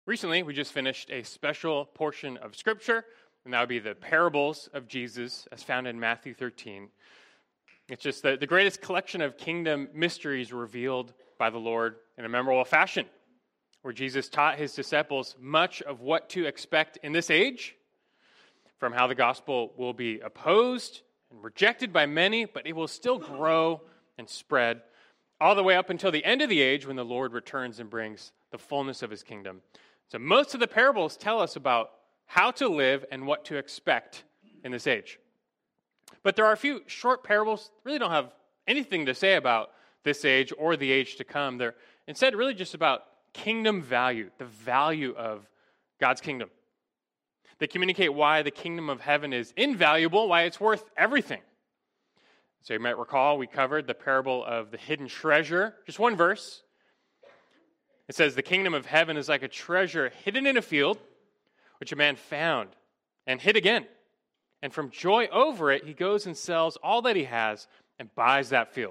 Recently, we just finished a special portion of Scripture, and that would be the parables of Jesus as found in Matthew 13. It's just the greatest collection of kingdom mysteries revealed by the Lord in a memorable fashion, where Jesus taught his disciples much of what to expect in this age, from how the gospel will be opposed and rejected by many, but it will still grow and spread all the way up until the end of the age when the Lord returns and brings the fullness of his kingdom. So most of the parables tell us about how to live and what to expect in this age. But there are a few short parables that really don't have anything to say about this age or the age to come. They're instead really just about kingdom value, the value of God's kingdom. They communicate why the kingdom of heaven is invaluable, why it's worth everything. So you might recall we covered the parable of the hidden treasure, just one verse. It says, the kingdom of heaven is like a treasure hidden in a field, which a man found and hid again. And from joy over it, he goes and sells all that he has and buys that field.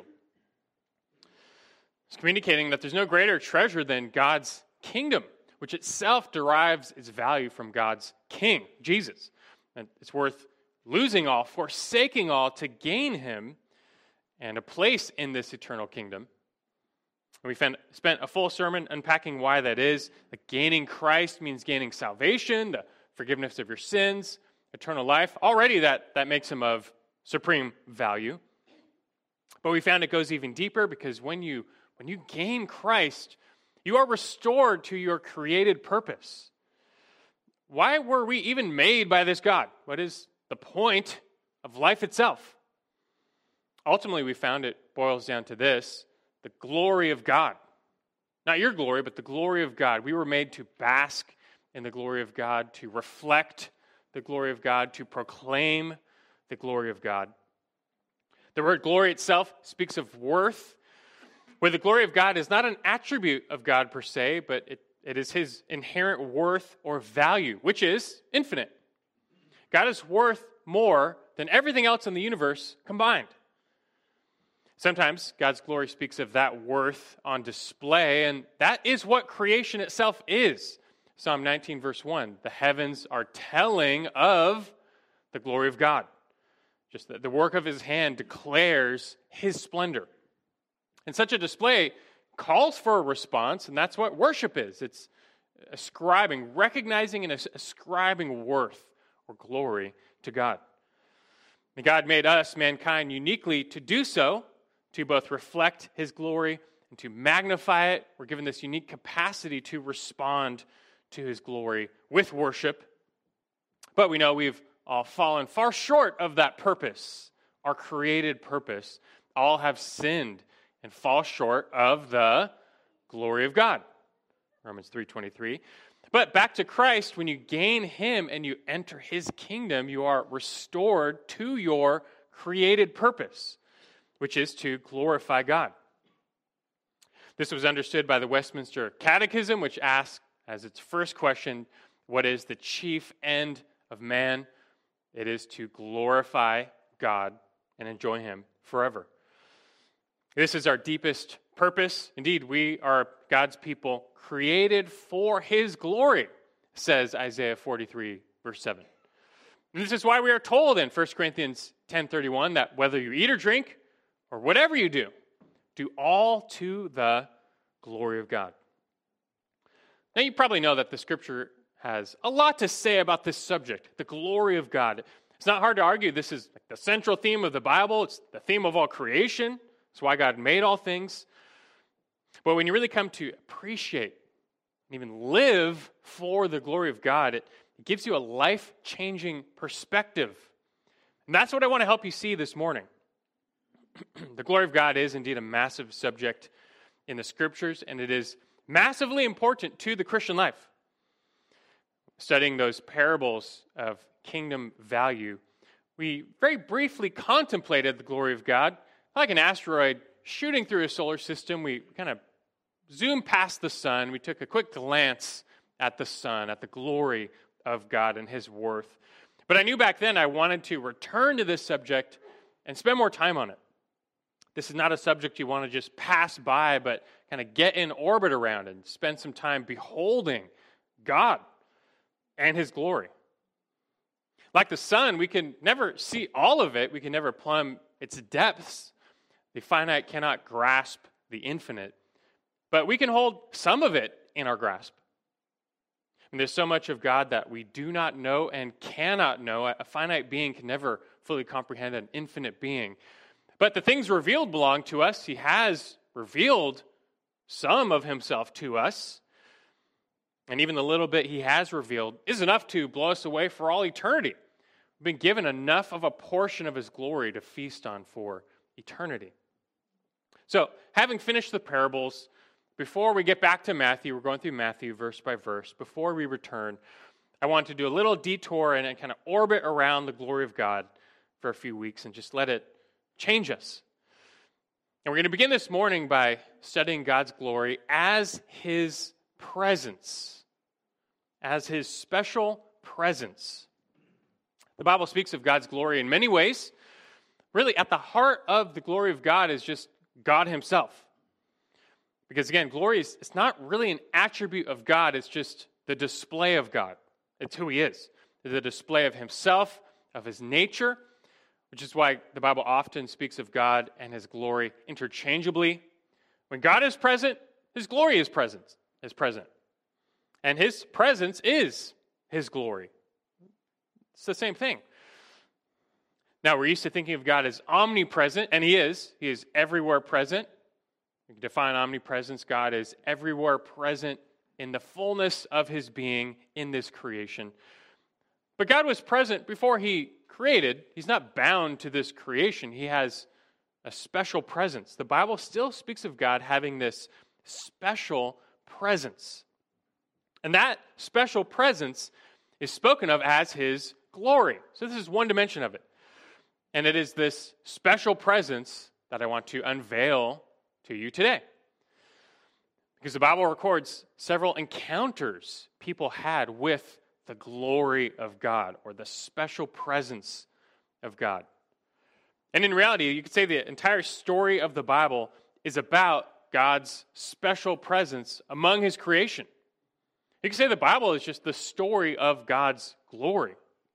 It's communicating that there's no greater treasure than God's kingdom, which itself derives its value from God's king, Jesus. And it's worth losing all, forsaking all to gain him and a place in this eternal kingdom. And we spent a full sermon unpacking why that is. Like gaining Christ means gaining salvation, the forgiveness of your sins, eternal life. Already that makes him of supreme value. But we found it goes even deeper because when you gain Christ, you are restored to your created purpose. Why were we even made by this God? What is the point of life itself? Ultimately, we found it boils down to this: the glory of God. Not your glory, but the glory of God. We were made to bask in the glory of God, to reflect the glory of God, to proclaim the glory of God. The word glory itself speaks of worth, where the glory of God is not an attribute of God per se, but it is his inherent worth or value, which is infinite. God is worth more than everything else in the universe combined. Sometimes God's glory speaks of that worth on display, and that is what creation itself is. Psalm 19, verse 1, the heavens are telling of the glory of God. Just the work of his hand declares his splendor. And such a display calls for a response, and that's what worship is. It's ascribing, recognizing and ascribing worth or glory to God. And God made us, mankind, uniquely to do so, to both reflect his glory and to magnify it. We're given this unique capacity to respond to his glory with worship. But we know we've all fallen far short of that purpose, our created purpose. All have sinned and fall short of the glory of God. Romans 3:23. But back to Christ, when you gain him and you enter his kingdom, you are restored to your created purpose, which is to glorify God. This was understood by the Westminster Catechism, which asks as its first question, what is the chief end of man? It is to glorify God and enjoy him forever. This is our deepest purpose. Indeed, we are God's people created for his glory, says Isaiah 43, verse 7. And this is why we are told in 1 Corinthians 10:31 that whether you eat or drink, or whatever you do all to the glory of God. Now, you probably know that the Scripture has a lot to say about this subject, the glory of God. It's not hard to argue this is the central theme of the Bible. It's the theme of all creation. It's why God made all things. But when you really come to appreciate and even live for the glory of God, it gives you a life-changing perspective. And that's what I want to help you see this morning. The glory of God is indeed a massive subject in the Scriptures, and it is massively important to the Christian life. Studying those parables of kingdom value, we very briefly contemplated the glory of God. Like an asteroid shooting through a solar system, we kind of zoomed past the sun. We took a quick glance at the sun, at the glory of God and his worth. But I knew back then I wanted to return to this subject and spend more time on it. This is not a subject you want to just pass by, but kind of get in orbit around and spend some time beholding God and his glory. Like the sun, we can never see all of it. We can never plumb its depths. The finite cannot grasp the infinite. But we can hold some of it in our grasp. And there's so much of God that we do not know and cannot know. A finite being can never fully comprehend an infinite being. But the things revealed belong to us. He has revealed some of himself to us. And even the little bit he has revealed is enough to blow us away for all eternity. We've been given enough of a portion of his glory to feast on for eternity. So, having finished the parables, before we get back to Matthew, we're going through Matthew verse by verse. Before we return, I want to do a little detour and kind of orbit around the glory of God for a few weeks and just let it change us. And we're going to begin this morning by studying God's glory as his presence, as his special presence. The Bible speaks of God's glory in many ways. Really, at the heart of the glory of God is just God himself. Because again, glory it's not really an attribute of God, it's just the display of God. It's who he is. It's the display of himself, of his nature, which is why the Bible often speaks of God and his glory interchangeably. When God is present, his glory is present. And his presence is his glory. It's the same thing. Now, we're used to thinking of God as omnipresent, and he is. He is everywhere present. We can define omnipresence. God is everywhere present in the fullness of his being in this creation. But God was present before he created. He's not bound to this creation. He has a special presence. The Bible still speaks of God having this special presence. And that special presence is spoken of as his glory. So this is one dimension of it. And it is this special presence that I want to unveil to you today. Because the Bible records several encounters people had with the glory of God or the special presence of God. And in reality, you could say the entire story of the Bible is about God's special presence among his creation. You could say the Bible is just the story of God's glory.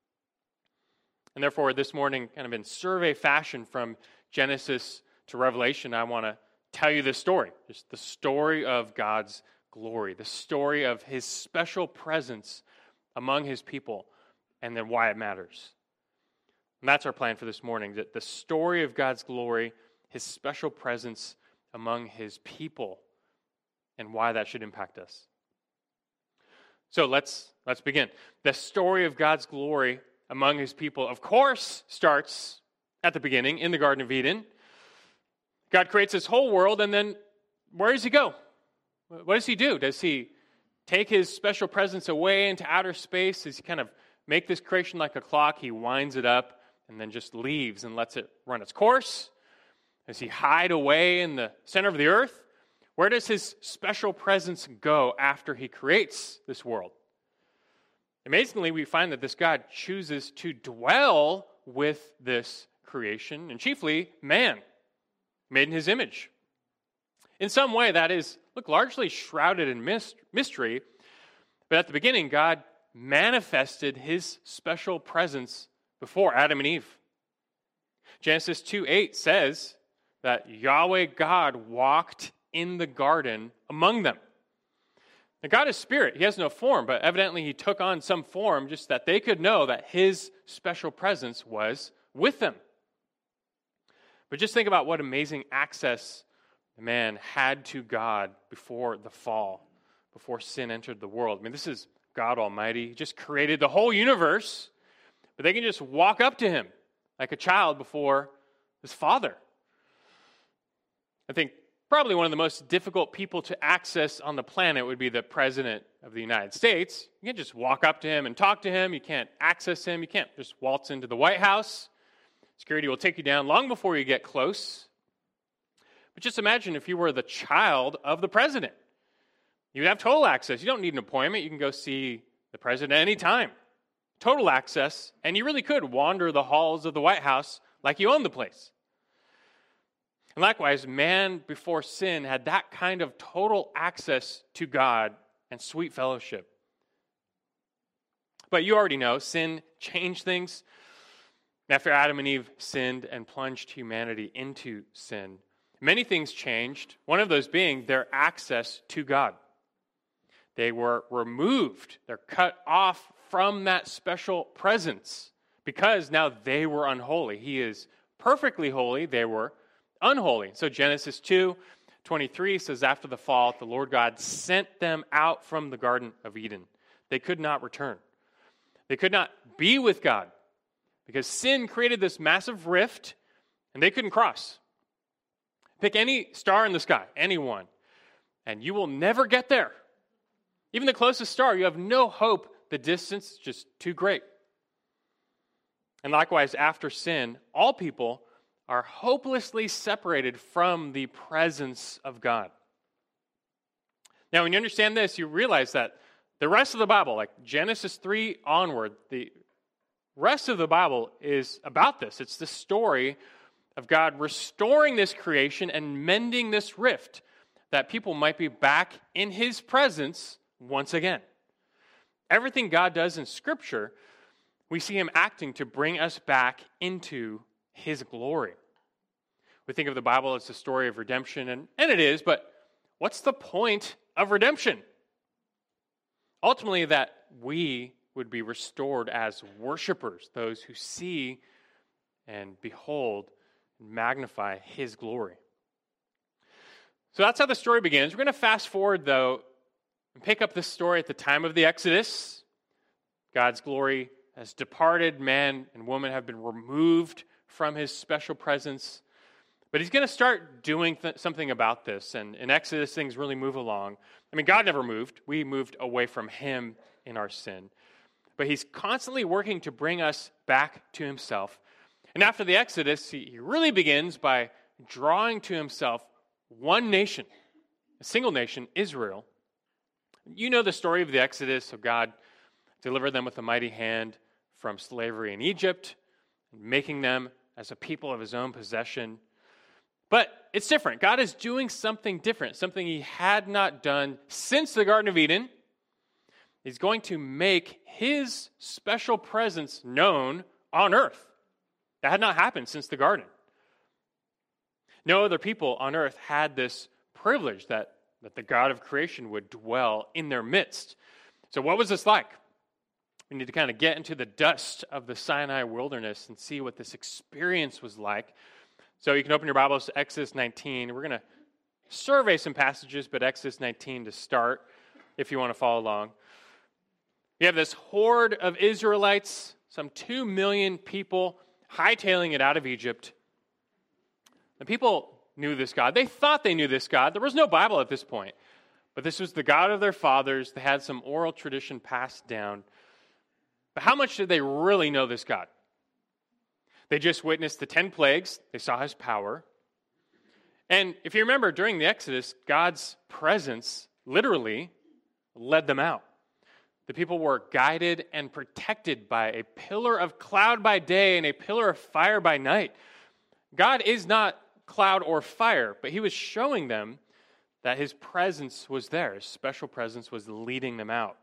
And therefore, this morning, kind of in survey fashion from Genesis to Revelation, I want to tell you this story. Just the story of God's glory, the story of his special presence among his people, and then why it matters. And that's our plan for this morning, that the story of God's glory, his special presence among his people, and why that should impact us. So let's begin. The story of God's glory among his people, of course, starts at the beginning in the Garden of Eden. God creates this whole world, and then where does he go? What does he do? Does he take his special presence away into outer space? Does he kind of make this creation like a clock? He winds it up and then just leaves and lets it run its course? Does he hide away in the center of the earth? Where does his special presence go after he creates this world? Amazingly, we find that this God chooses to dwell with this creation, and chiefly man, made in his image. In some way, that is, largely shrouded in mystery, but at the beginning, God manifested his special presence before Adam and Eve. Genesis 2:8 says that Yahweh God walked in the garden among them. Now, God is spirit. He has no form, but evidently he took on some form just that they could know that his special presence was with them. But just think about what amazing access man had to God before the fall, before sin entered the world. I mean, this is God Almighty. He just created the whole universe, but they can just walk up to him like a child before his father. I think probably one of the most difficult people to access on the planet would be the President of the United States. You can't just walk up to him and talk to him. You can't access him. You can't just waltz into the White House. Security will take you down long before you get close. But just imagine if you were the child of the president. You'd have total access. You don't need an appointment. You can go see the president anytime. Total access, and you really could wander the halls of the White House like you own the place. And likewise, man before sin had that kind of total access to God and sweet fellowship. But you already know, sin changed things. After Adam and Eve sinned and plunged humanity into sin, many things changed, one of those being their access to God. They were removed. They're cut off from that special presence because now they were unholy. He is perfectly holy. They were unholy. So Genesis 2:23 says, after the fall, the Lord God sent them out from the Garden of Eden. They could not return. They could not be with God because sin created this massive rift and they couldn't cross. Pick any star in the sky, any one, and you will never get there. Even the closest star, you have no hope. The distance is just too great. And likewise, after sin, all people are hopelessly separated from the presence of God. Now, when you understand this, you realize that the rest of the Bible, like Genesis 3 onward, the rest of the Bible is about this. It's the story of God restoring this creation and mending this rift, that people might be back in His presence once again. Everything God does in Scripture, we see Him acting to bring us back into His glory. We think of the Bible as the story of redemption, and it is, but what's the point of redemption? Ultimately, that we would be restored as worshipers, those who see and behold and magnify His glory. So that's how the story begins. We're going to fast forward, though, and pick up this story at the time of the Exodus. God's glory has departed. Man and woman have been removed from His special presence. But He's going to start doing something about this. And in Exodus, things really move along. I mean, God never moved. We moved away from Him in our sin. But He's constantly working to bring us back to Himself. And after the Exodus, He really begins by drawing to Himself one nation, a single nation, Israel. You know the story of the Exodus. So God delivered them with a mighty hand from slavery in Egypt, making them as a people of His own possession. But it's different. God is doing something different, something He had not done since the Garden of Eden. He's going to make His special presence known on earth. That had not happened since the garden. No other people on earth had this privilege that the God of creation would dwell in their midst. So what was this like? We need to kind of get into the dust of the Sinai wilderness and see what this experience was like. So you can open your Bibles to Exodus 19. We're going to survey some passages, but Exodus 19 to start, if you want to follow along. You have this horde of Israelites, some 2 million people, hightailing it out of Egypt. The people knew this God. They thought they knew this God. There was no Bible at this point. But this was the God of their fathers. They had some oral tradition passed down. But how much did they really know this God? They just witnessed the 10 plagues. They saw His power. And if you remember, during the Exodus, God's presence literally led them out. The people were guided and protected by a pillar of cloud by day and a pillar of fire by night. God is not cloud or fire, but He was showing them that His presence was there. His special presence was leading them out.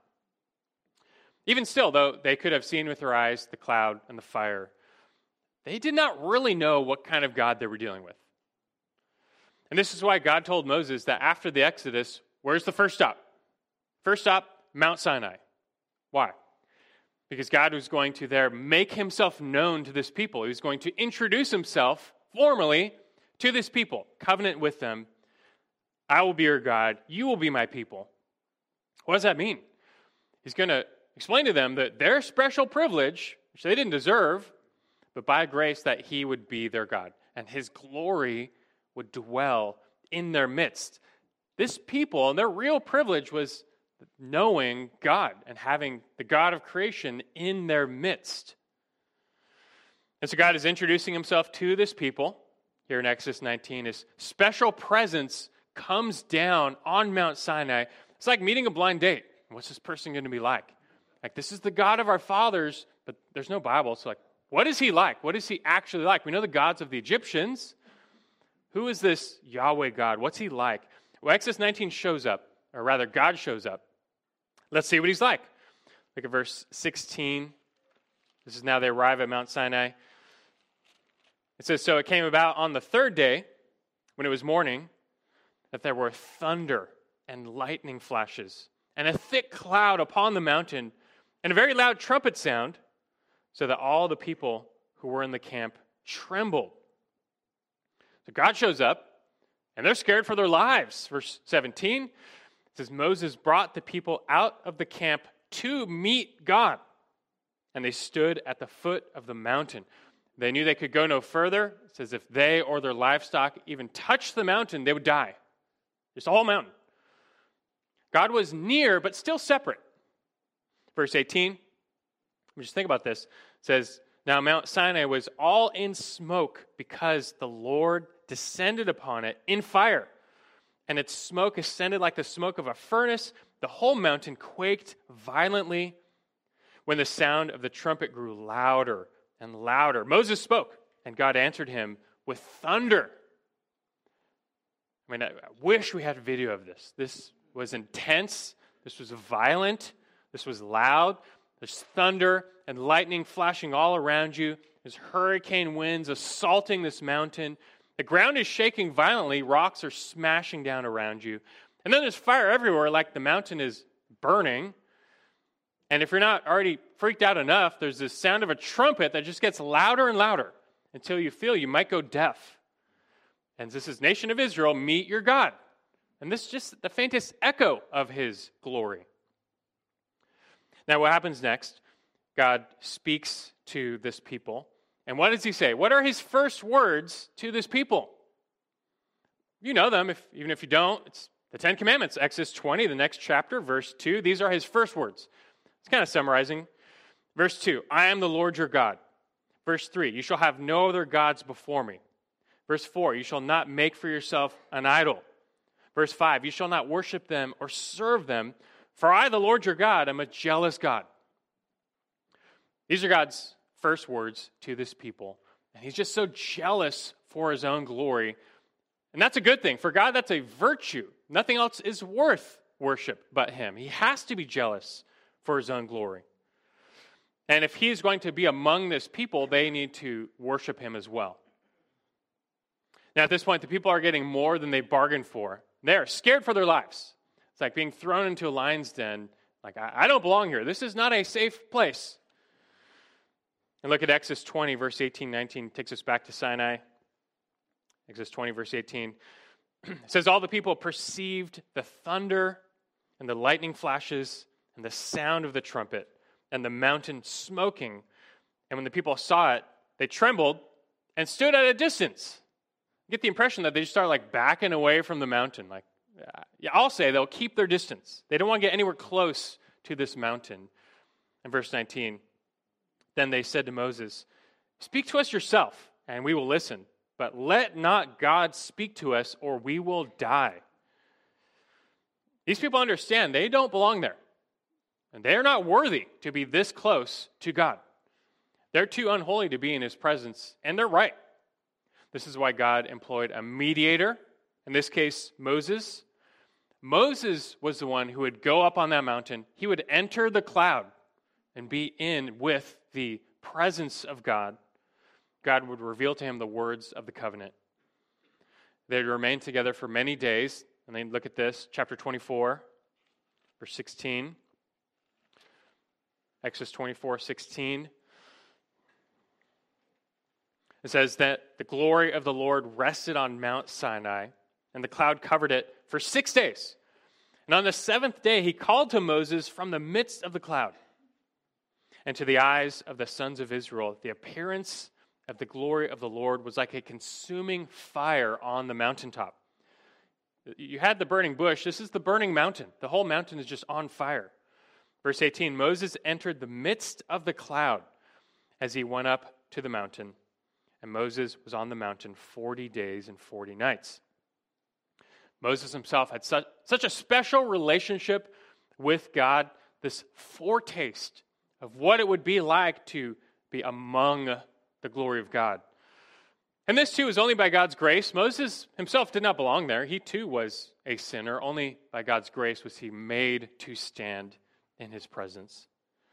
Even still, though they could have seen with their eyes the cloud and the fire, they did not really know what kind of God they were dealing with. And this is why God told Moses that after the Exodus, where's the first stop? First stop, Mount Sinai. Why? Because God was going to there make Himself known to this people. He was going to introduce Himself formally to this people, covenant with them. I will be your God. You will be my people. What does that mean? He's going to explain to them that their special privilege, which they didn't deserve, but by grace that He would be their God, and His glory would dwell in their midst. This people, and their real privilege was knowing God and having the God of creation in their midst. And so God is introducing Himself to this people here in Exodus 19. His special presence comes down on Mount Sinai. It's like meeting a blind date. What's this person going to be like? Like, this is the God of our fathers, but there's no Bible. So like, what is He like? What is He actually like? We know the gods of the Egyptians. Who is this Yahweh God? What's He like? Well, Exodus 19 shows up, or rather God shows up. Let's see what He's like. Look at verse 16. This is now they arrive at Mount Sinai. It says, "So it came about on the third day, when it was morning, that there were thunder and lightning flashes, and a thick cloud upon the mountain, and a very loud trumpet sound, so that all the people who were in the camp trembled." So God shows up, and they're scared for their lives. Verse 17, it says, "Moses brought the people out of the camp to meet God, and they stood at the foot of the mountain. They knew they could go no further. It says if they or their livestock even touched the mountain, they would die. Just a whole mountain. God was near, but still separate. Verse 18, just think about this. It says, "Now Mount Sinai was all in smoke because the Lord descended upon it in fire. And its smoke ascended like the smoke of a furnace. The whole mountain quaked violently when the sound of the trumpet grew louder and louder. Moses spoke, and God answered him with thunder." I mean, I wish we had a video of this. This was intense. This was violent. This was loud. There's thunder and lightning flashing all around you. There's hurricane winds assaulting this mountain. The ground is shaking violently. Rocks are smashing down around you. And then there's fire everywhere, like the mountain is burning. And if you're not already freaked out enough, there's this sound of a trumpet that just gets louder and louder until you feel you might go deaf. And this is nation of Israel, meet your God. And this is just the faintest echo of his glory. Now what happens next? God speaks to this people. And what does he say? What are his first words to this people? You know them, even if you don't. It's the Ten Commandments, Exodus 20, the next chapter, verse 2. These are his first words. It's kind of summarizing. Verse 2, "I am the Lord your God." Verse 3, "You shall have no other gods before me." Verse 4, "You shall not make for yourself an idol." Verse 5, "You shall not worship them or serve them, for I, the Lord your God, am a jealous God." These are God's first words to this people. And he's just so jealous for his own glory. And that's a good thing. For God, that's a virtue. Nothing else is worth worship but him. He has to be jealous for his own glory. And if he's going to be among this people, they need to worship him as well. Now, at this point, the people are getting more than they bargained for. They're scared for their lives. It's like being thrown into a lion's den. Like, I don't belong here. This is not a safe place. And look at Exodus 20, verse 18, 19. Takes us back to Sinai. Exodus 20, verse 18. It says, "All the people perceived the thunder and the lightning flashes and the sound of the trumpet and the mountain smoking. And when the people saw it, they trembled and stood at a distance." You get the impression that they just start backing away from the mountain. I'll say they'll keep their distance. They don't want to get anywhere close to this mountain. In verse 19, "Then they said to Moses, 'Speak to us yourself, and we will listen. But let not God speak to us, or we will die.'" These people understand they don't belong there. And they are not worthy to be this close to God. They're too unholy to be in his presence, and they're right. This is why God employed a mediator, in this case, Moses. Moses was the one who would go up on that mountain. He would enter the cloud and be in with the presence of God. God would reveal to him the words of the covenant. They'd remain together for many days. And then look at this, chapter 24, verse 16. Exodus 24, 16. It says that the glory of the Lord rested on Mount Sinai, and the cloud covered it for 6 days. And on the seventh day, he called to Moses from the midst of the cloud. And to the eyes of the sons of Israel, the appearance of the glory of the Lord was like a consuming fire on the mountaintop. You had the burning bush. This is the burning mountain. The whole mountain is just on fire. Verse 18, "Moses entered the midst of the cloud as he went up to the mountain. And Moses was on the mountain 40 days and 40 nights. Moses himself had such a special relationship with God, this foretaste of what it would be like to be among the glory of God. And this too is only by God's grace. Moses himself did not belong there. He too was a sinner. Only by God's grace was he made to stand in his presence.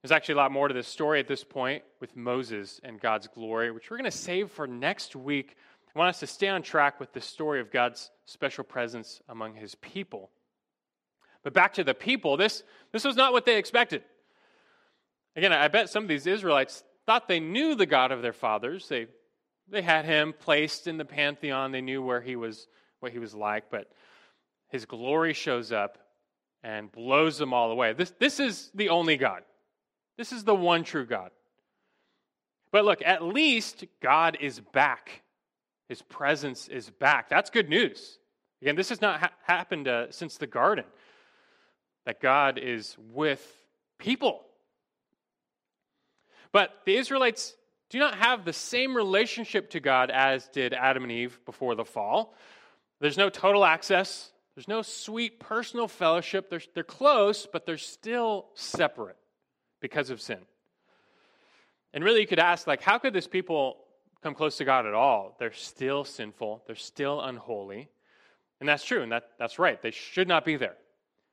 There's actually a lot more to this story at this point with Moses and God's glory, which we're going to save for next week. I want us to stay on track with the story of God's special presence among his people. But back to the people, this was not what they expected. Again, I bet some of these Israelites thought they knew the God of their fathers. They had him placed in the pantheon. They knew what he was like, but his glory shows up and blows them all away. This is the only God. This is the one true God. But look, at least God is back. His presence is back. That's good news. Again, this has not happened since the garden, that God is with people. But the Israelites do not have the same relationship to God as did Adam and Eve before the fall. There's no total access. There's no sweet personal fellowship. They're close, but they're still separate because of sin. And really you could ask, how could this people come close to God at all? They're still sinful. They're still unholy. And that's true, and that's right. They should not be there.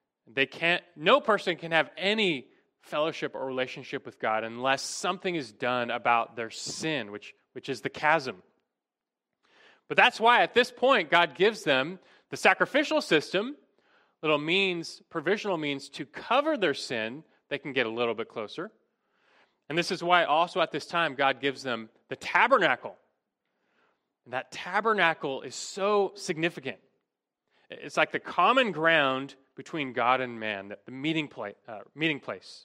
No person can have any fellowship or relationship with God unless something is done about their sin, which is the chasm. But that's why at this point God gives them the sacrificial system, provisional means to cover their sin. They can get a little bit closer. And this is why also at this time God gives them the tabernacle. And that tabernacle is so significant. It's like the common ground between God and man, the meeting place.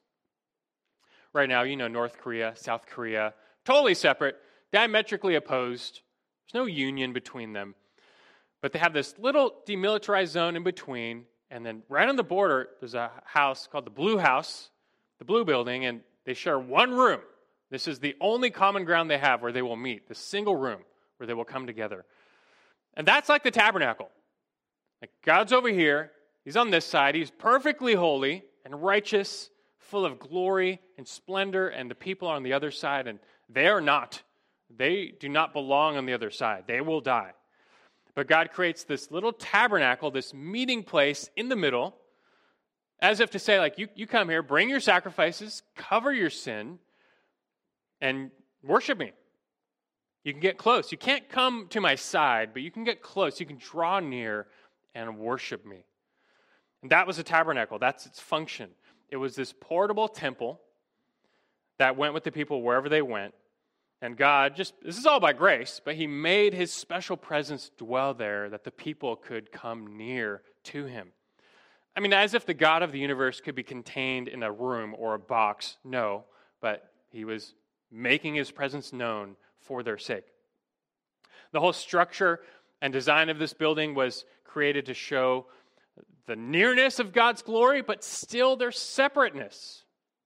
Right now, North Korea, South Korea, totally separate, diametrically opposed. There's no union between them. But they have this little demilitarized zone in between, and then right on the border, there's a house called the Blue House, the Blue Building, and they share one room. This is the only common ground they have where they will meet, the single room where they will come together. And that's like the tabernacle. God's over here, he's on this side, he's perfectly holy and righteous, full of glory and splendor, and the people are on the other side, and they are not. They do not belong on the other side. They will die. But God creates this little tabernacle, this meeting place in the middle, as if to say, you come here, bring your sacrifices, cover your sin, and worship me. You can get close. You can't come to my side, but you can get close. You can draw near and worship me. And that was a tabernacle. That's its function. It was this portable temple that went with the people wherever they went. And God this is all by grace, but he made his special presence dwell there that the people could come near to him. I mean, as if the God of the universe could be contained in a room or a box. No, but he was making his presence known for their sake. The whole structure and design of this building was created to show the nearness of God's glory, but still their separateness.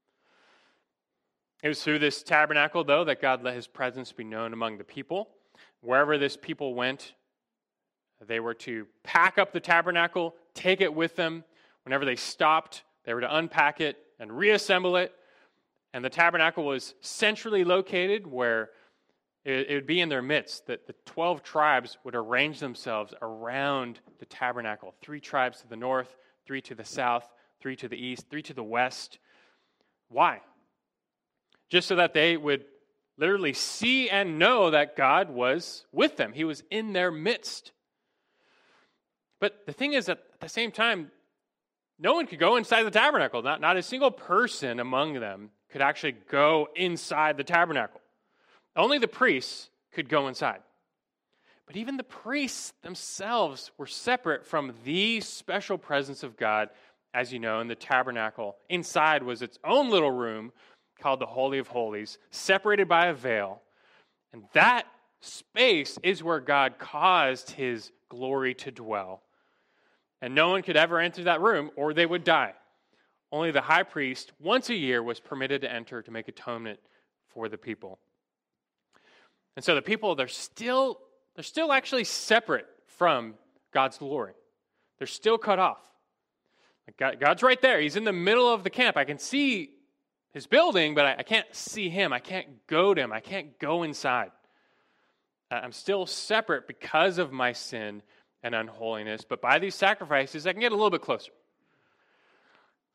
It was through this tabernacle, though, that God let his presence be known among the people. Wherever this people went, they were to pack up the tabernacle, take it with them. Whenever they stopped, they were to unpack it and reassemble it. And the tabernacle was centrally located where it would be in their midst, that the 12 tribes would arrange themselves around the tabernacle. 3 tribes to the north, 3 to the south, 3 to the east, 3 to the west. Why? Just so that they would literally see and know that God was with them. He was in their midst. But the thing is that at the same time, no one could go inside the tabernacle. Not a single person among them could actually go inside the tabernacle. Only the priests could go inside. But even the priests themselves were separate from the special presence of God. As you know, in the tabernacle, inside was its own little room called the Holy of Holies, separated by a veil. And that space is where God caused his glory to dwell. And no one could ever enter that room or they would die. Only the high priest, once a year, was permitted to enter to make atonement for the people. And so the people, they're still actually separate from God's glory. They're still cut off. God's right there. He's in the middle of the camp. I can see his building, but I can't see him. I can't go to him. I can't go inside. I'm still separate because of my sin and unholiness, but by these sacrifices, I can get a little bit closer.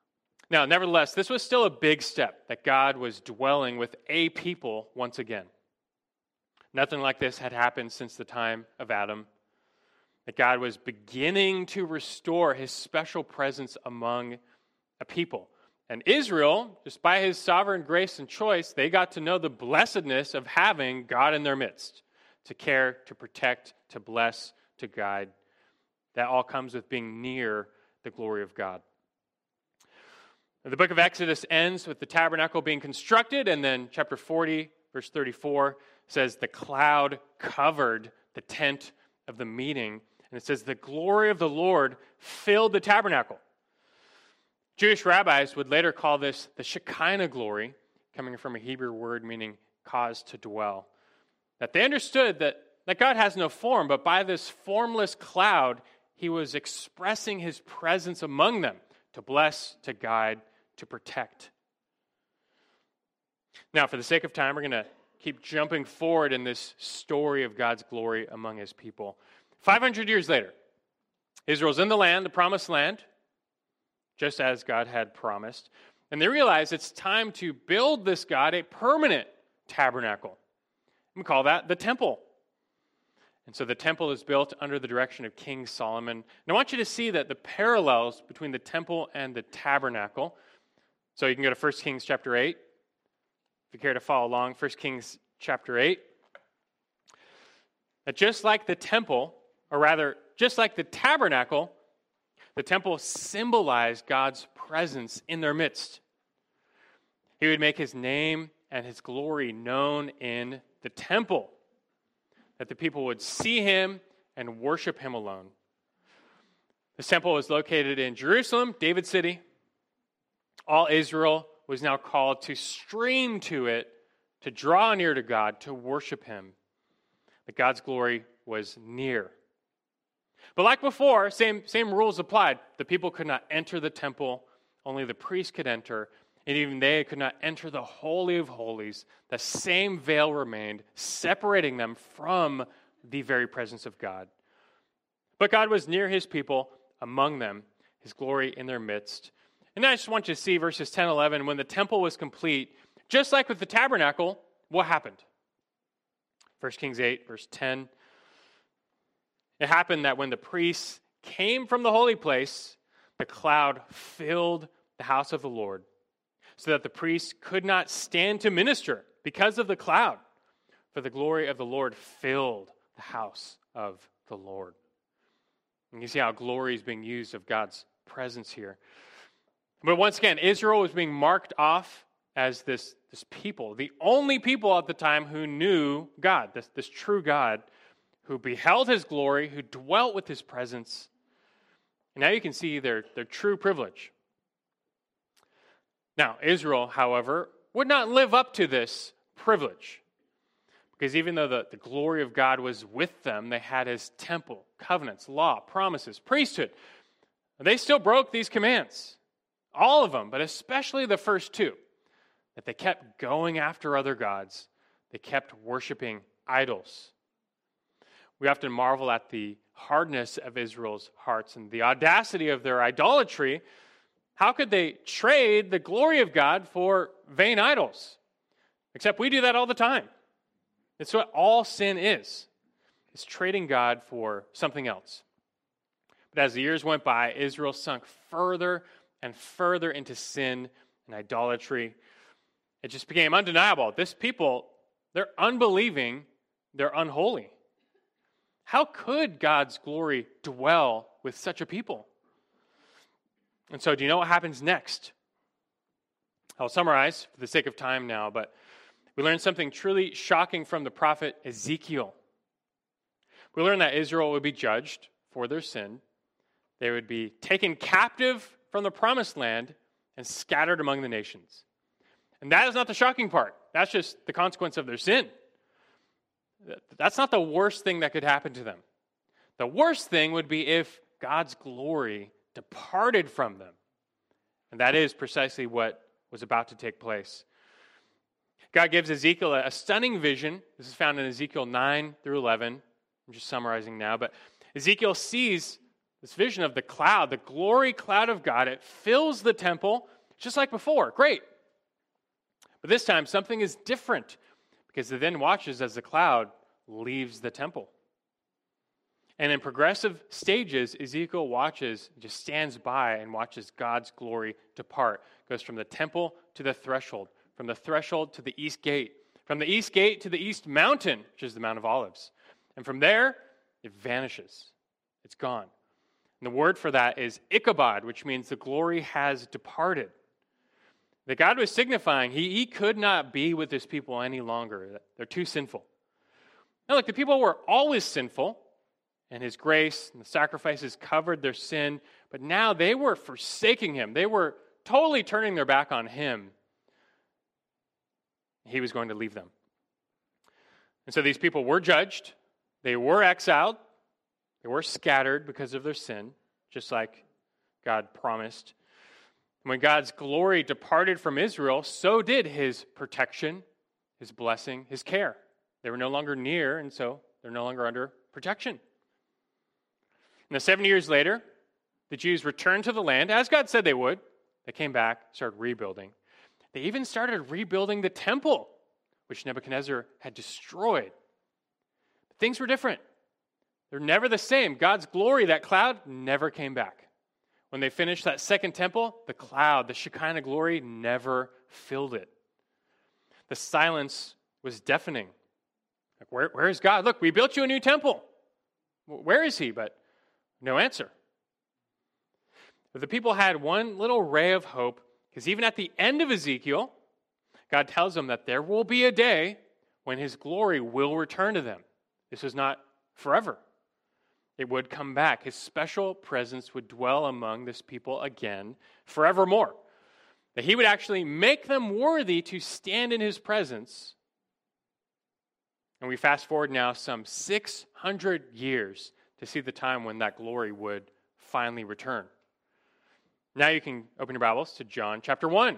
Now, nevertheless, this was still a big step that God was dwelling with a people once again. Nothing like this had happened since the time of Adam. That God was beginning to restore his special presence among a people. And Israel, just by his sovereign grace and choice, they got to know the blessedness of having God in their midst, to care, to protect, to bless, to guide. That all comes with being near the glory of God. The book of Exodus ends with the tabernacle being constructed, and then chapter 40, verse 34, says the cloud covered the tent of the meeting. And it says the glory of the Lord filled the tabernacle. Jewish rabbis would later call this the Shekinah glory, coming from a Hebrew word meaning cause to dwell. That they understood that God has no form, but by this formless cloud, he was expressing his presence among them to bless, to guide, to protect. Now, for the sake of time, we're going to keep jumping forward in this story of God's glory among his people. 500 years later, Israel's in the land, the promised land, just as God had promised. And they realize it's time to build this God a permanent tabernacle. We call that the temple. And so the temple is built under the direction of King Solomon. And I want you to see that the parallels between the temple and the tabernacle. So you can go to 1 Kings chapter 8. If you care to follow along, 1 Kings chapter 8. That just like the temple, or rather, just like the tabernacle, the temple symbolized God's presence in their midst. He would make his name and his glory known in the temple, that the people would see him and worship him alone. This temple was located in Jerusalem, David's city. All Israel was now called to stream to it, to draw near to God, to worship him. That God's glory was near. But like before, same rules applied. The people could not enter the temple. Only the priest could enter. And even they could not enter the Holy of Holies. The same veil remained, separating them from the very presence of God. But God was near his people, among them, his glory in their midst. And I just want you to see verses 10 and 11. When the temple was complete, just like with the tabernacle, what happened? 1 Kings 8, verse 10. It happened that when the priests came from the holy place, the cloud filled the house of the Lord, so that the priests could not stand to minister because of the cloud, for the glory of the Lord filled the house of the Lord. And you see how glory is being used of God's presence here. But once again, Israel was being marked off as this people, the only people at the time who knew God, this true God, who beheld his glory, who dwelt with his presence. And now you can see their true privilege. Now, Israel, however, would not live up to this privilege. Because even though the glory of God was with them, they had his temple, covenants, law, promises, priesthood. They still broke these commands. All of them, but especially the first two. That they kept going after other gods. They kept worshiping idols. We often marvel at the hardness of Israel's hearts and the audacity of their idolatry. How could they trade the glory of God for vain idols? Except we do that all the time. It's what all sin is. It's trading God for something else. But as the years went by, Israel sunk further and further into sin and idolatry. It just became undeniable. This people, they're unbelieving, they're unholy. How could God's glory dwell with such a people? And so, do you know what happens next? I'll summarize for the sake of time now, but we learn something truly shocking from the prophet Ezekiel. We learn that Israel would be judged for their sin. They would be taken captive from the promised land and scattered among the nations. And that is not the shocking part. That's just the consequence of their sin. That's not the worst thing that could happen to them. The worst thing would be if God's glory departed from them. And that is precisely what was about to take place. God gives Ezekiel a stunning vision. This is found in Ezekiel 9 through 11. I'm just summarizing now. But Ezekiel sees this vision of the cloud, the glory cloud of God. It fills the temple, just like before. Great. But this time, something is different because he then watches as the cloud leaves the temple. And in progressive stages, Ezekiel just stands by and watches God's glory depart. Goes from the temple to the threshold, from the threshold to the east gate, from the east gate to the east mountain, which is the Mount of Olives. And from there, it vanishes. It's gone. And the word for that is Ichabod, which means the glory has departed. That God was signifying he could not be with his people any longer. They're too sinful. Now look, the people were always sinful, and his grace and the sacrifices covered their sin, but now they were forsaking him. They were totally turning their back on him. He was going to leave them. And so these people were judged. They were exiled. They were scattered because of their sin, just like God promised. And when God's glory departed from Israel, so did his protection, his blessing, his care. They were no longer near, and so they're no longer under protection. And 70 years later, the Jews returned to the land, as God said they would. They came back, started rebuilding. They even started rebuilding the temple, which Nebuchadnezzar had destroyed. But things were different. They're never the same. God's glory, that cloud, never came back. When they finished that second temple, the cloud, the Shekinah glory, never filled it. The silence was deafening. Like, where is God? Look, we built you a new temple. Where is he? But no answer. But the people had one little ray of hope, because even at the end of Ezekiel, God tells them that there will be a day when his glory will return to them. This is not forever. It would come back. His special presence would dwell among this people again forevermore. That he would actually make them worthy to stand in his presence. And we fast forward now some 600 years to see the time when that glory would finally return. Now you can open your Bibles to John chapter 1.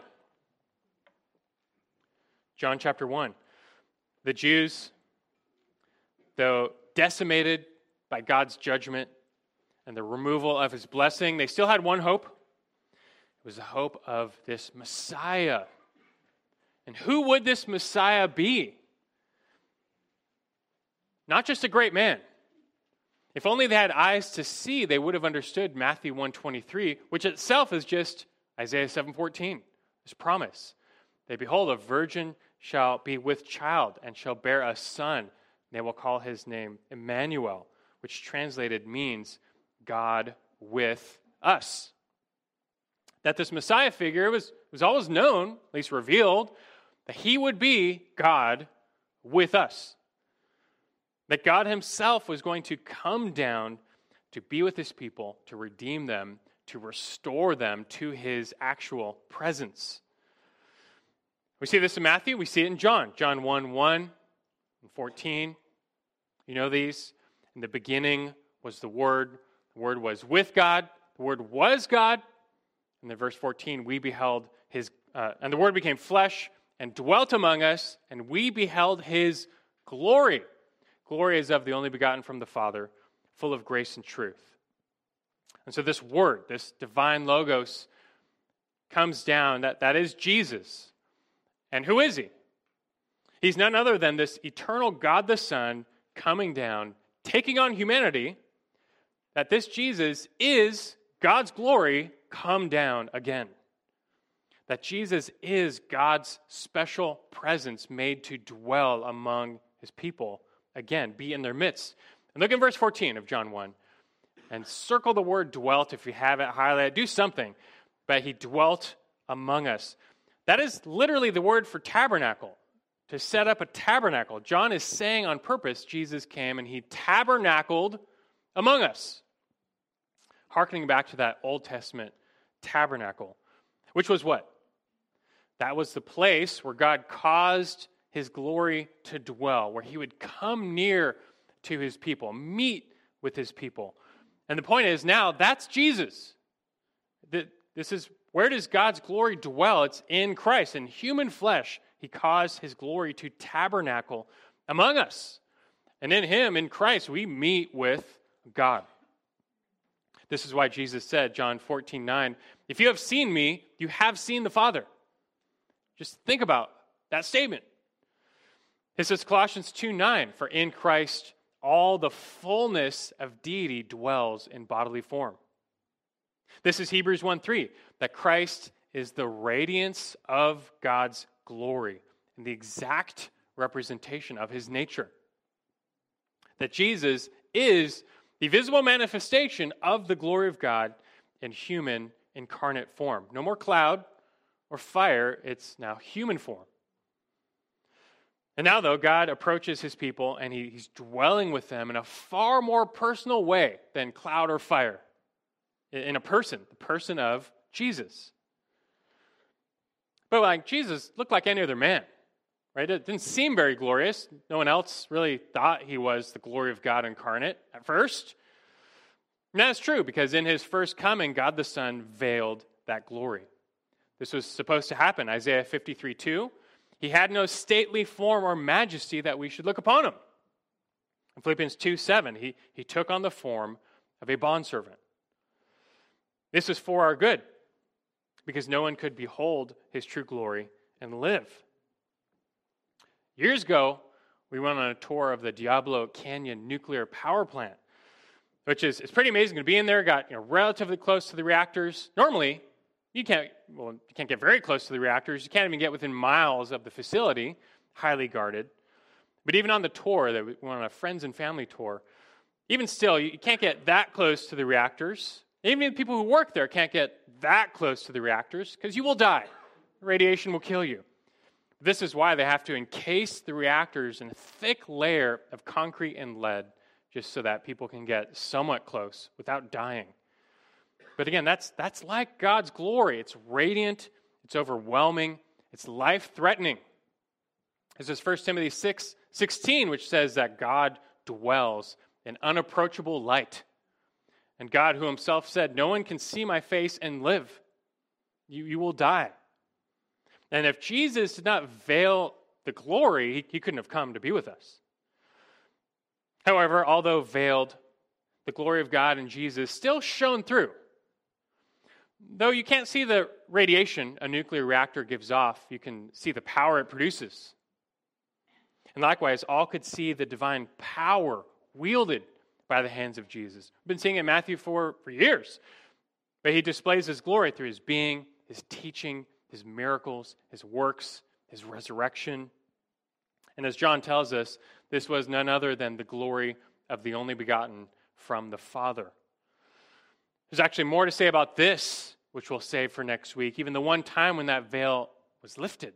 John chapter 1. The Jews, though decimated by God's judgment and the removal of his blessing, they still had one hope. It was the hope of this Messiah. And who would this Messiah be? Not just a great man. If only they had eyes to see, they would have understood Matthew 1:23, which itself is just Isaiah 7:14, this promise. They behold, a virgin shall be with child and shall bear a son. And they will call his name Emmanuel, which translated means God with us. That this Messiah figure was always known, at least revealed, that he would be God with us. That God himself was going to come down to be with his people, to redeem them, to restore them to his actual presence. We see this in Matthew, we see it in John. John 1:1 and 14. You know these. In the beginning was the Word was with God, the Word was God. And then verse 14, we beheld his, and the Word became flesh and dwelt among us, and we beheld his glory. Glory is of the only begotten from the Father, full of grace and truth. And so this Word, this divine Logos, comes down, that is Jesus. And who is he? He's none other than this eternal God the Son coming down, taking on humanity, that this Jesus is God's glory come down again. That Jesus is God's special presence made to dwell among his people, again, be in their midst. And look in verse 14 of John 1, and circle the word dwelt if you have it, highlight it, do something. But he dwelt among us. That is literally the word for tabernacle. To set up a tabernacle. John is saying on purpose, Jesus came and he tabernacled among us. Hearkening back to that Old Testament tabernacle, which was what? That was the place where God caused his glory to dwell, where he would come near to his people, meet with his people. And the point is now, that's Jesus. This is, where does God's glory dwell? It's in Christ, in human flesh. He caused his glory to tabernacle among us. And in him, in Christ, we meet with God. This is why Jesus said, John 14:9, if you have seen me, you have seen the Father. Just think about that statement. It says Colossians 2:9, for in Christ all the fullness of deity dwells in bodily form. This is Hebrews 1:3, that Christ is the radiance of God's glory and the exact representation of his nature. That Jesus is the visible manifestation of the glory of God in human incarnate form. No more cloud or fire, it's now human form. And now, though, God approaches his people and he's dwelling with them in a far more personal way than cloud or fire. In a person, the person of Jesus. But like Jesus looked like any other man, right? It didn't seem very glorious. No one else really thought he was the glory of God incarnate at first. And that's true because in his first coming, God the Son veiled that glory. This was supposed to happen. Isaiah 53:2. He had no stately form or majesty that we should look upon him. In Philippians 2:7, he took on the form of a bondservant. This was for our good, because no one could behold his true glory and live. Years ago, we went on a tour of the Diablo Canyon nuclear power plant, which is it's pretty amazing to be in there. Got relatively close to the reactors. Normally, you can't get very close to the reactors. You can't even get within miles of the facility, highly guarded. But even on the tour, that we went on a friends and family tour, even still, you can't get that close to the reactors. Even the people who work there can't get that close to the reactors because you will die. Radiation will kill you. This is why they have to encase the reactors in a thick layer of concrete and lead just so that people can get somewhat close without dying. But again, that's like God's glory. It's radiant, it's overwhelming, it's life-threatening. This is 1 Timothy 6:16, which says that God dwells in unapproachable light. And God, who himself said, no one can see my face and live. You will die. And if Jesus did not veil the glory, he couldn't have come to be with us. However, although veiled, the glory of God in Jesus still shone through. Though you can't see the radiation a nuclear reactor gives off, you can see the power it produces. And likewise, all could see the divine power wielded by the hands of Jesus. We've been seeing it in Matthew 4 for years. But he displays his glory through his being, his teaching, his miracles, his works, his resurrection. And as John tells us, this was none other than the glory of the only begotten from the Father. There's actually more to say about this, which we'll save for next week, even the one time when that veil was lifted.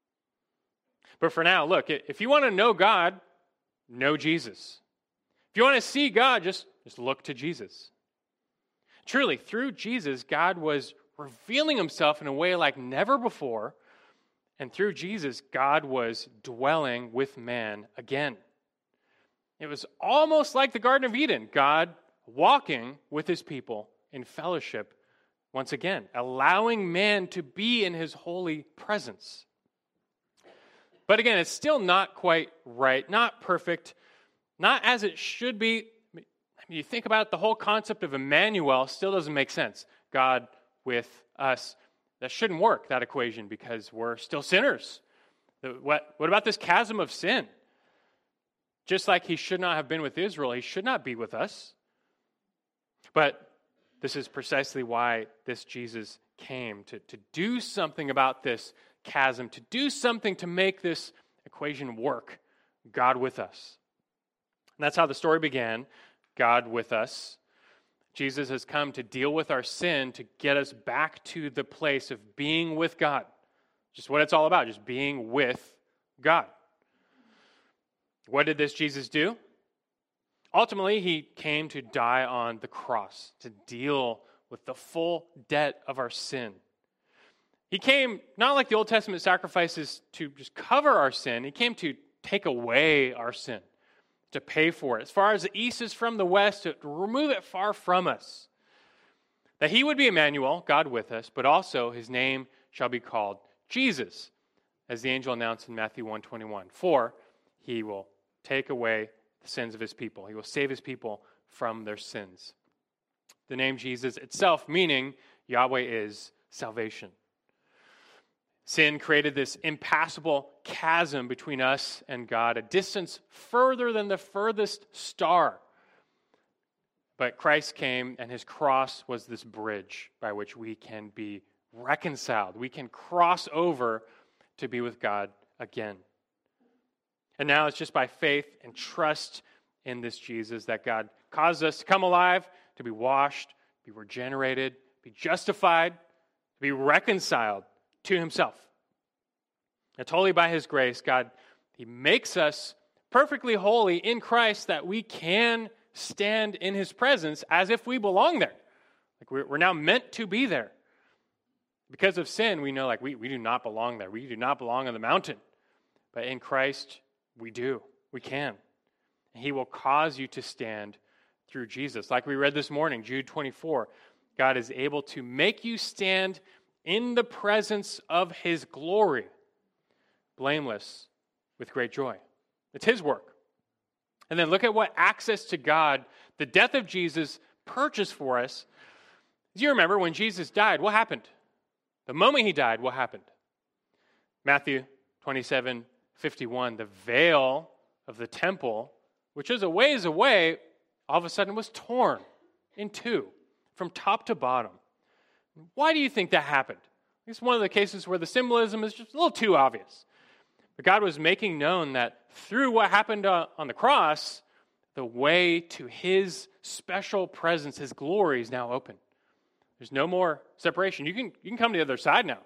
But for now, look, if you want to know God, know Jesus. If you want to see God, just look to Jesus. Truly, through Jesus, God was revealing himself in a way like never before, and through Jesus, God was dwelling with man again. It was almost like the Garden of Eden, God walking with his people in fellowship once again, allowing man to be in his holy presence. But again, it's still not quite right, not perfect, not as it should be. I mean, you think about it, the whole concept of Emmanuel still doesn't make sense. God with us. That shouldn't work, that equation, because we're still sinners. What about this chasm of sin? Just like he should not have been with Israel, he should not be with us. But this is precisely why this Jesus came, to do something about this chasm, to do something to make this equation work. God with us. And that's how the story began, God with us. Jesus has come to deal with our sin, to get us back to the place of being with God. Just what it's all about, just being with God. What did this Jesus do? Ultimately, he came to die on the cross, to deal with the full debt of our sin. He came not like the Old Testament sacrifices to just cover our sin. He came to take away our sin, to pay for it. As far as the east is from the west, to remove it far from us. That he would be Emmanuel, God with us, but also his name shall be called Jesus, as the angel announced in Matthew 1:21. For he will take away the sins of his people. He will save his people from their sins. the name Jesus itself, meaning Yahweh is salvation. Sin created this impassable chasm between us and God, a distance further than the furthest star. But Christ came, and his cross was this bridge by which we can be reconciled. We can cross over to be with God again. And now it's just by faith and trust in this Jesus that God caused us to come alive, to be washed, be regenerated, be justified, to be reconciled to himself. And totally by his grace, God, he makes us perfectly holy in Christ that we can stand in his presence as if we belong there. Like we're now meant to be there. Because of sin, we know we do not belong there. We do not belong on the mountain. But in Christ, we do. We can. And he will cause you to stand through Jesus. Like we read this morning, Jude 24, God is able to make you stand in the presence of his glory, blameless, with great joy. It's his work. And then look at what access to God the death of Jesus purchased for us. Do you remember when Jesus died, what happened? The moment he died, what happened? Matthew 27:51, the veil of the temple, which is a ways away, all of a sudden was torn in two, from top to bottom. Why do you think that happened? It's one of the cases where the symbolism is just a little too obvious. But God was making known that through what happened on the cross, the way to his special presence, his glory, is now open. There's no more separation. You can come to the other side now.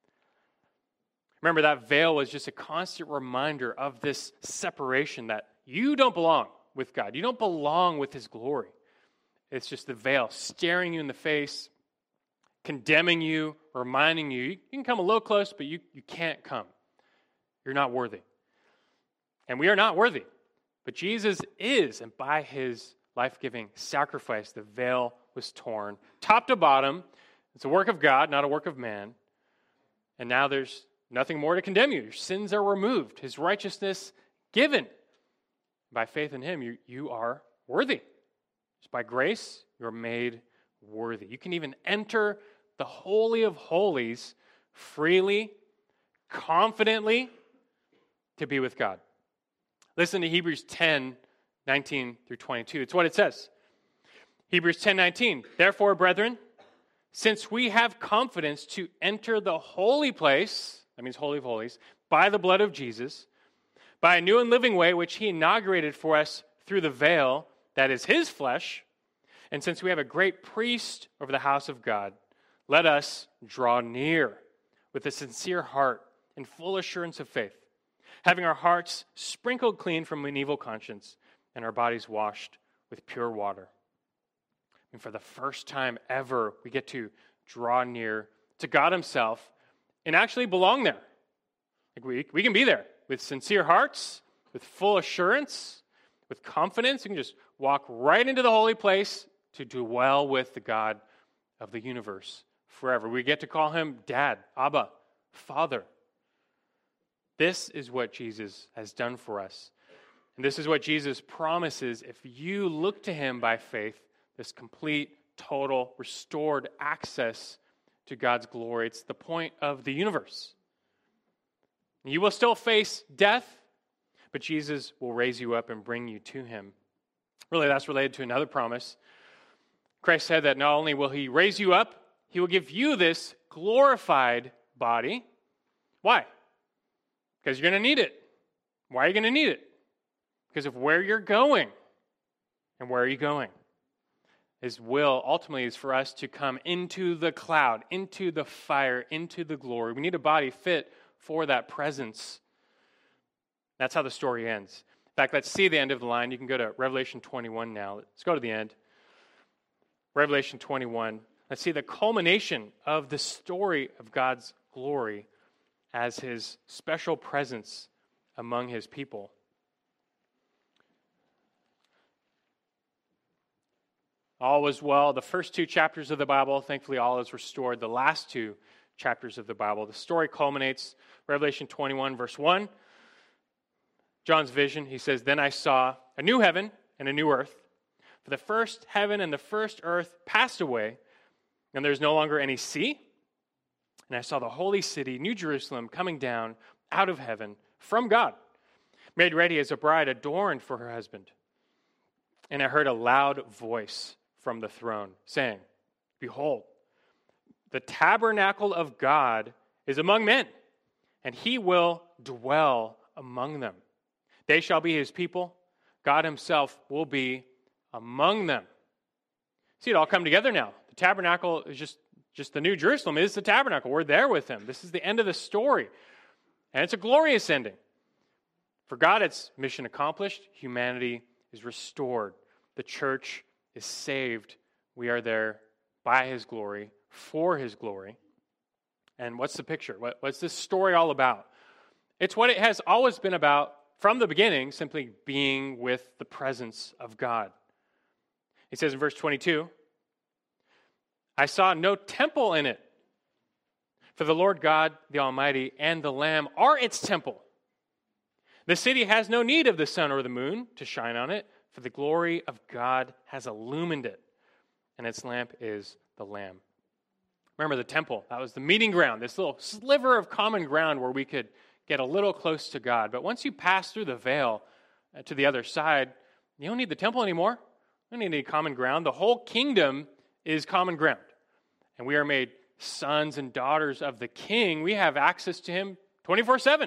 Remember, that veil was just a constant reminder of this separation, that you don't belong with God. You don't belong with his glory. It's just the veil staring you in the face, condemning you, reminding you, you can come a little close, but you can't come. You're not worthy. And we are not worthy. But Jesus is, and by his life-giving sacrifice, the veil was torn, top to bottom. It's a work of God, not a work of man. And now there's nothing more to condemn you. Your sins are removed. His righteousness given. By faith in him, you are worthy. Just by grace, you're made worthy. You can even enter the Holy of Holies freely, confidently, to be with God. Listen to Hebrews 10:19 through 22. It's what it says. Hebrews 10:19. Therefore, brethren, since we have confidence to enter the holy place, that means Holy of Holies, by the blood of Jesus, by a new and living way which he inaugurated for us through the veil, that is his flesh, and since we have a great priest over the house of God, let us draw near with a sincere heart and full assurance of faith, having our hearts sprinkled clean from an evil conscience and our bodies washed with pure water. And for the first time ever, we get to draw near to God himself and actually belong there. Like we can be there with sincere hearts, with full assurance, with confidence. We can just walk right into the holy place to dwell with the God of the universe forever. We get to call him Dad, Abba, Father. This is what Jesus has done for us. And this is what Jesus promises if you look to him by faith, this complete, total, restored access to God's glory. It's the point of the universe. You will still face death, but Jesus will raise you up and bring you to him. Really, that's related to another promise. Christ said that not only will he raise you up, he will give you this glorified body. Why? Because you're going to need it. Why are you going to need it? Because of where you're going. And where are you going? His will ultimately is for us to come into the cloud, into the fire, into the glory. We need a body fit for that presence. That's how the story ends. In fact, let's see the end of the line. You can go to Revelation 21 now. Let's go to the end. Revelation 21. Let's see the culmination of the story of God's glory as his special presence among his people. All was well. The first two chapters of the Bible, thankfully all is restored. The last two chapters of the Bible. The story culminates, Revelation 21, verse 1. John's vision, he says, Then I saw a new heaven and a new earth. For the first heaven and the first earth passed away, and there's no longer any sea. And I saw the holy city, New Jerusalem, coming down out of heaven from God, made ready as a bride adorned for her husband. And I heard a loud voice from the throne saying, Behold, the tabernacle of God is among men, and he will dwell among them. They shall be his people. God himself will be among them. See it all come together now. The tabernacle is just the New Jerusalem. It is the tabernacle. We're there with him. This is the end of the story. And it's a glorious ending. For God, it's mission accomplished. Humanity is restored. The church is saved. We are there by his glory, for his glory. And what's the picture? What's this story all about? It's what it has always been about from the beginning, simply being with the presence of God. He says in verse 22, I saw no temple in it, for the Lord God, the Almighty, and the Lamb are its temple. The city has no need of the sun or the moon to shine on it, for the glory of God has illumined it, and its lamp is the Lamb. Remember the temple, that was the meeting ground, this little sliver of common ground where we could get a little close to God. But once you pass through the veil to the other side, you don't need the temple anymore. You don't need any common ground. The whole kingdom is common ground. And we are made sons and daughters of the King. We have access to him 24/7.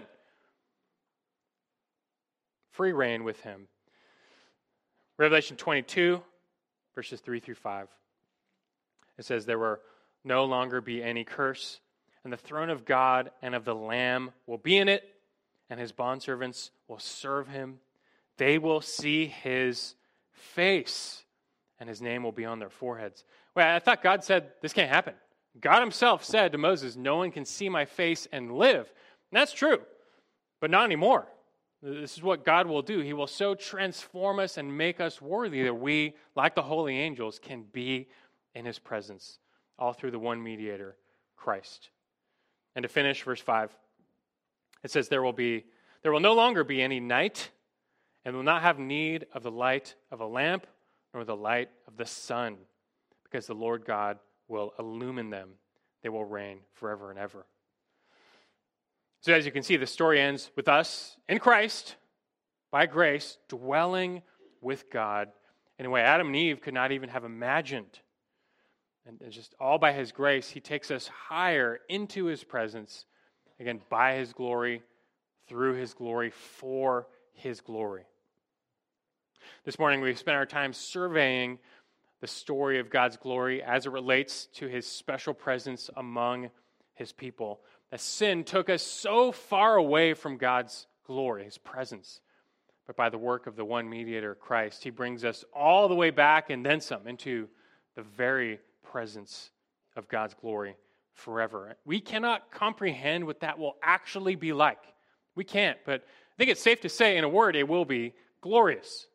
Free reign with him. Revelation 22, verses 3 through 5. It says, There will no longer be any curse, and the throne of God and of the Lamb will be in it, and his bondservants will serve him. They will see his face, and his name will be on their foreheads. Well, I thought God said this can't happen. God himself said to Moses, no one can see my face and live. And that's true, but not anymore. This is what God will do. He will so transform us and make us worthy that we, like the holy angels, can be in his presence, all through the one mediator, Christ. And to finish, verse 5, it says, There will no longer be any night, and will not have need of the light of a lamp, nor the light of the sun, because the Lord God will illumine them. They will reign forever and ever. So as you can see, the story ends with us in Christ, by grace, dwelling with God in a way Adam and Eve could not even have imagined. And just all by his grace, he takes us higher into his presence, again, by his glory, through his glory, for his glory. This morning, we spent our time surveying the story of God's glory as it relates to his special presence among his people. That sin took us so far away from God's glory, his presence. But by the work of the one mediator, Christ, he brings us all the way back and then some into the very presence of God's glory forever. We cannot comprehend what that will actually be like. We can't, but I think it's safe to say, in a word, it will be glorious.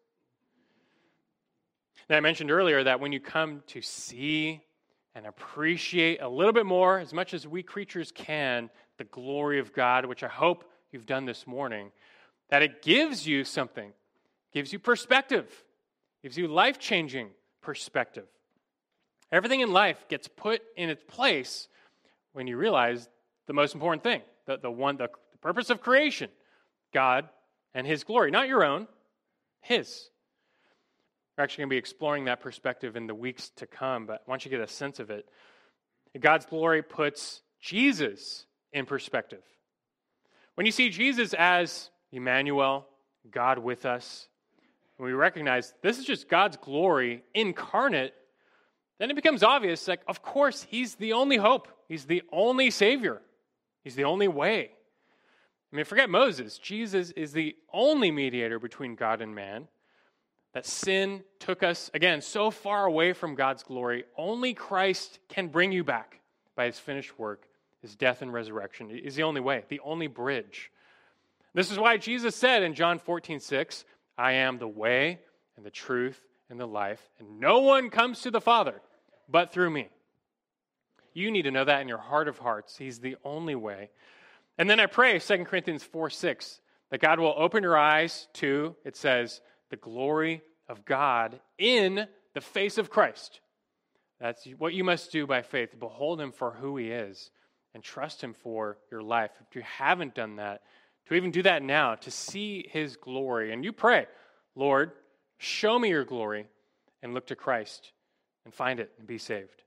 Now, I mentioned earlier that when you come to see and appreciate a little bit more, as much as we creatures can, the glory of God, which I hope you've done this morning, that it gives you something, gives you perspective, gives you life-changing perspective. Everything in life gets put in its place when you realize the most important thing, the purpose of creation, God and his glory, not your own, his. We're actually going to be exploring that perspective in the weeks to come, but I want you to get a sense of it. God's glory puts Jesus in perspective. When you see Jesus as Emmanuel, God with us, and we recognize this is just God's glory incarnate, then it becomes obvious, like, of course, he's the only hope. He's the only Savior. He's the only way. I mean, forget Moses. Jesus is the only mediator between God and man. That sin took us, again, so far away from God's glory. Only Christ can bring you back by his finished work. His death and resurrection is the only way, the only bridge. This is why Jesus said in John 14:6, I am the way and the truth and the life, and no one comes to the Father but through me. You need to know that in your heart of hearts. He's the only way. And then I pray, 2 Corinthians 4:6, that God will open your eyes to, it says, the glory of God in the face of Christ. That's what you must do by faith. Behold him for who he is and trust him for your life. If you haven't done that, to even do that now, to see his glory. And you pray, Lord, show me your glory, and look to Christ and find it and be saved.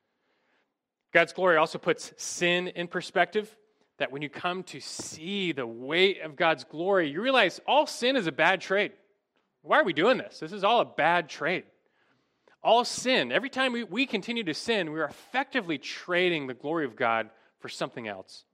God's glory also puts sin in perspective, that when you come to see the weight of God's glory, you realize all sin is a bad trade. Why are we doing this? This is all a bad trade. All sin, every time we continue to sin, we are effectively trading the glory of God for something else.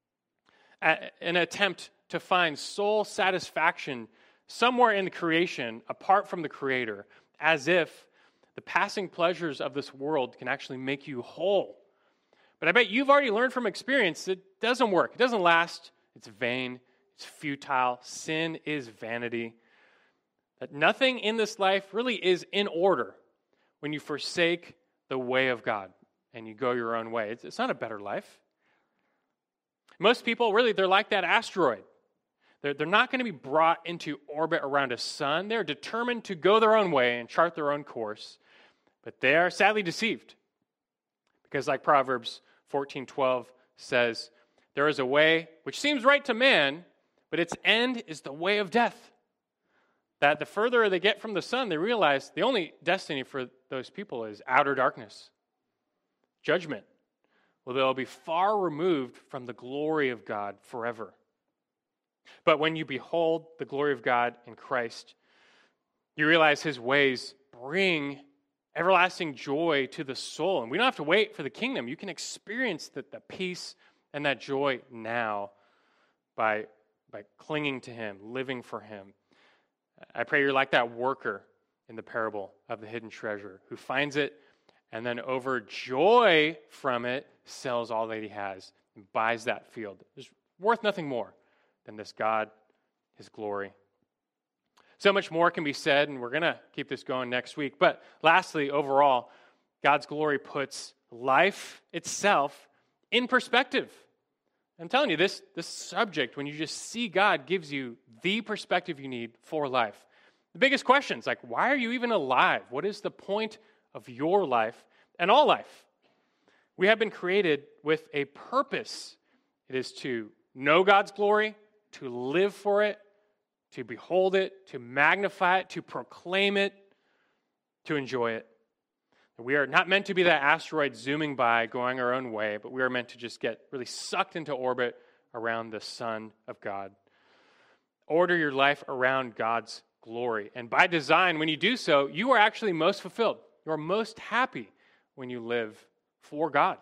An attempt to find soul satisfaction somewhere in the creation apart from the Creator, as if the passing pleasures of this world can actually make you whole. But I bet you've already learned from experience it doesn't work. It doesn't last. It's vain. It's futile. Sin is vanity. That nothing in this life really is in order when you forsake the way of God and you go your own way. It's not a better life. Most people, really, they're like that asteroid. They're not going to be brought into orbit around a sun. They're determined to go their own way and chart their own course. But they are sadly deceived. Because like Proverbs 14:12 says, there is a way which seems right to man, but its end is the way of death. That the further they get from the sun, they realize the only destiny for those people is outer darkness, judgment. Well, they'll be far removed from the glory of God forever. But when you behold the glory of God in Christ, you realize his ways bring everlasting joy to the soul. And we don't have to wait for the kingdom. You can experience the peace and that joy now by clinging to him, living for him. I pray you're like that worker in the parable of the hidden treasure who finds it and then overjoyed from it, sells all that he has and buys that field. It's worth nothing more than this God, his glory. So much more can be said, and we're going to keep this going next week. But lastly, overall, God's glory puts life itself in perspective. I'm telling you, this subject, when you just see God, gives you the perspective you need for life. The biggest questions, like, why are you even alive? What is the point of your life and all life? We have been created with a purpose. It is to know God's glory, to live for it, to behold it, to magnify it, to proclaim it, to enjoy it. We are not meant to be that asteroid zooming by, going our own way, but we are meant to just get really sucked into orbit around the Son of God. Order your life around God's glory. And by design, when you do so, you are actually most fulfilled. You are most happy when you live for God.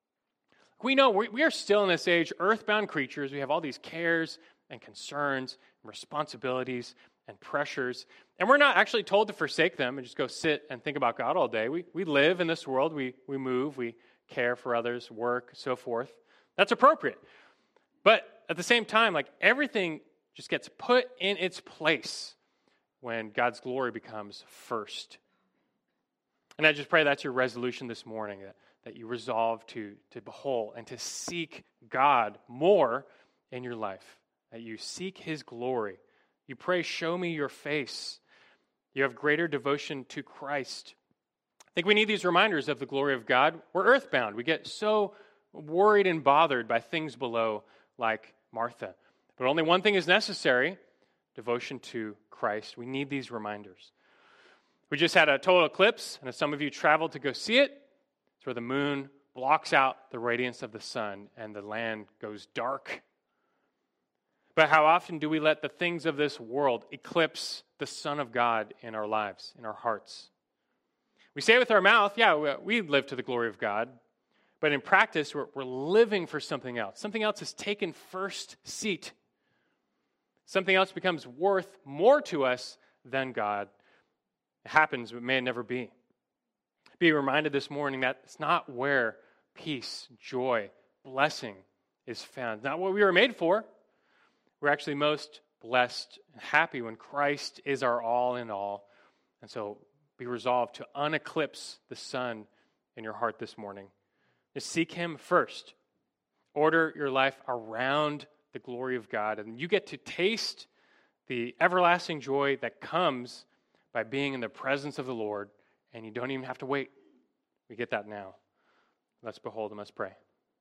We know we are still in this age earthbound creatures. We have all these cares and concerns and responsibilities and pressures. And we're not actually told to forsake them and just go sit and think about God all day. We live in this world. We move. We care for others, work, so forth. That's appropriate. But at the same time, like everything just gets put in its place when God's glory becomes first. And I just pray that's your resolution this morning, that you resolve to behold and to seek God more in your life, that you seek his glory. You pray, show me your face. You have greater devotion to Christ. I think we need these reminders of the glory of God. We're earthbound. We get so worried and bothered by things below, like Martha. But only one thing is necessary, devotion to Christ. We need these reminders. We just had a total eclipse, and as some of you traveled to go see it, it's where the moon blocks out the radiance of the sun and the land goes dark. But how often do we let the things of this world eclipse the Son of God in our lives, in our hearts? We say with our mouth, yeah, we live to the glory of God. But in practice, we're living for something else. Something else has taken first seat. Something else becomes worth more to us than God. It happens, but may it never be. Be reminded this morning that it's not where peace, joy, blessing is found. Not what we were made for. We're actually most blessed and happy when Christ is our all in all. And so be resolved to uneclipse the sun in your heart this morning. Just seek him first. Order your life around the glory of God. And you get to taste the everlasting joy that comes by being in the presence of the Lord, and you don't even have to wait. We get that now. Let's behold and let's pray.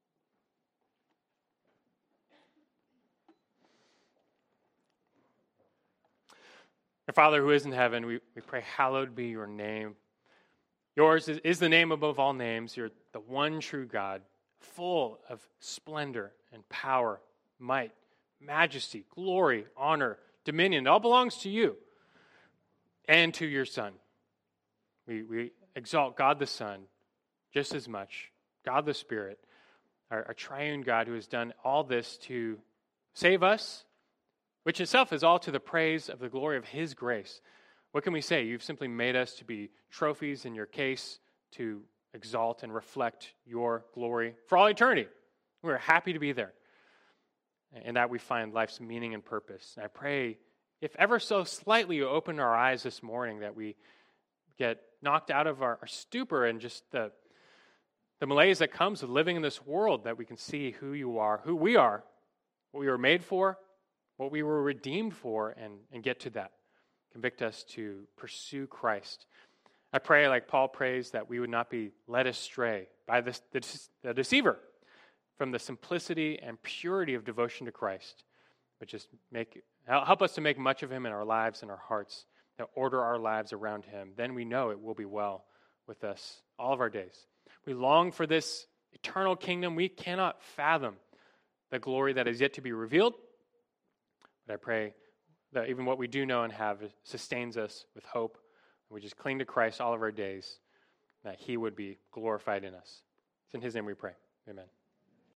Our Father who is in heaven, we pray, hallowed be your name. Yours is the name above all names. You're the one true God, full of splendor and power, might, majesty, glory, honor, dominion. It all belongs to you and to your Son. We exalt God the Son just as much, God the Spirit, our triune God who has done all this to save us, which itself is all to the praise of the glory of his grace. What can we say? You've simply made us to be trophies in your case to exalt and reflect your glory for all eternity. We're happy to be there. And that we find life's meaning and purpose. And I pray, if ever so slightly you open our eyes this morning, that we get knocked out of our stupor and just the malaise that comes with living in this world, that we can see who you are, who we are, what we were made for, what we were redeemed for, and get to that. Convict us to pursue Christ. I pray, like Paul prays, that we would not be led astray by the deceiver from the simplicity and purity of devotion to Christ, but just help us to make much of him in our lives and our hearts, to order our lives around him. Then we know it will be well with us all of our days. We long for this eternal kingdom. We cannot fathom the glory that is yet to be revealed, but I pray that even what we do know and have sustains us with hope. And we just cling to Christ all of our days, that he would be glorified in us. It's in his name we pray. Amen.